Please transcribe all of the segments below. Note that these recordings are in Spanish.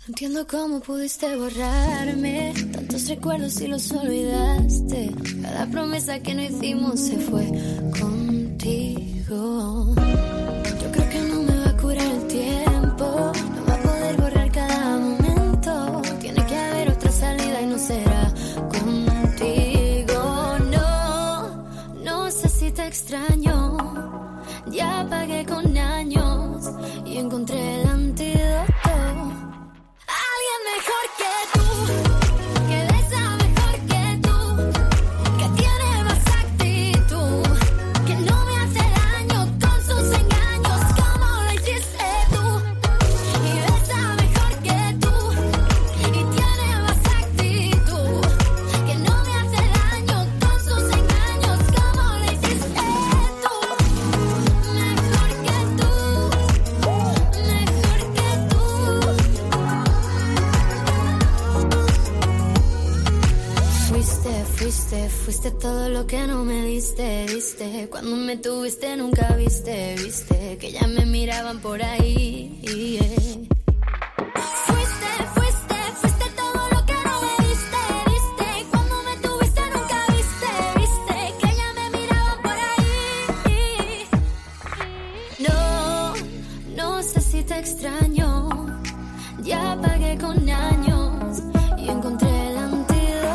No entiendo cómo pudiste borrarme tantos recuerdos y los olvidaste. Cada promesa que no hicimos se fue contigo. Yo creo que no me va a curar el tiempo, no va a poder borrar cada momento. Tiene que haber otra salida y no será contigo. No sé si te extraño. Ya pagué con años y encontré el antídoto. Alguien mejor que tú, que besa mejor que tú, que tiene más actitud, que no me hace daño con sus engaños como lo hiciste tú. Y besa mejor que tú, y tiene más actitud, que no me hace daño con sus engaños como lo hiciste tú. Mejor que tú, mejor que tú. Fuiste todo lo que no me diste. Cuando me tuviste nunca viste que ya me miraban por ahí. Fuiste todo lo que no me diste. Cuando me tuviste nunca viste que ya me miraban por ahí. No sé si te extraño. Ya pagué con años y encontré el antídoto.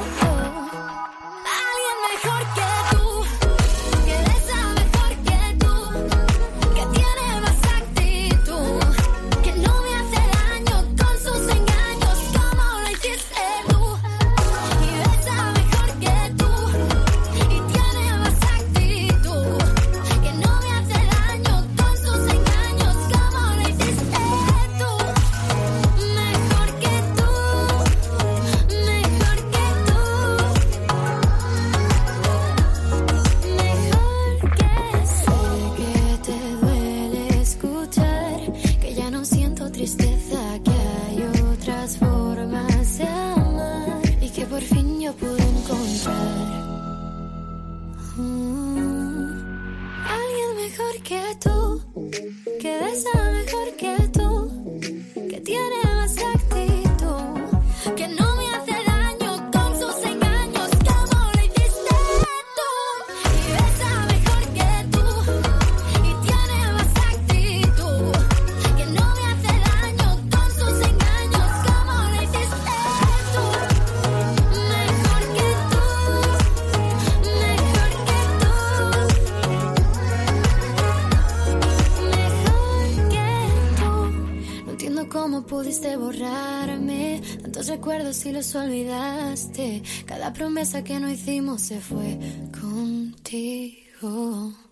Alguien mejor que tú, que besa mejor que tú, que tiene más actitud, que no me hace daño con sus engaños como lo hiciste tú. Y besa mejor que tú, y tiene más actitud, que no me hace daño con sus engaños como lo hiciste tú. Mejor que tú, mejor que tú. Mejor que sé que te duele escuchar que ya no siento tristeza, que hay otras formas de amar y que por fin yo pude encontrar alguien mejor que tú, que besa mejor que tú, que tiene más actitud, que no me hace daño con sus engaños como lo hiciste tú. Y besa mejor que tú, y tiene más actitud, que no me hace daño con sus engaños como lo hiciste tú. Mejor que tú, mejor que tú. Mejor que tú. No entiendo cómo pudiste borrarme tantos recuerdos y los olvidaste. Cada promesa que no hicimos se fue contigo.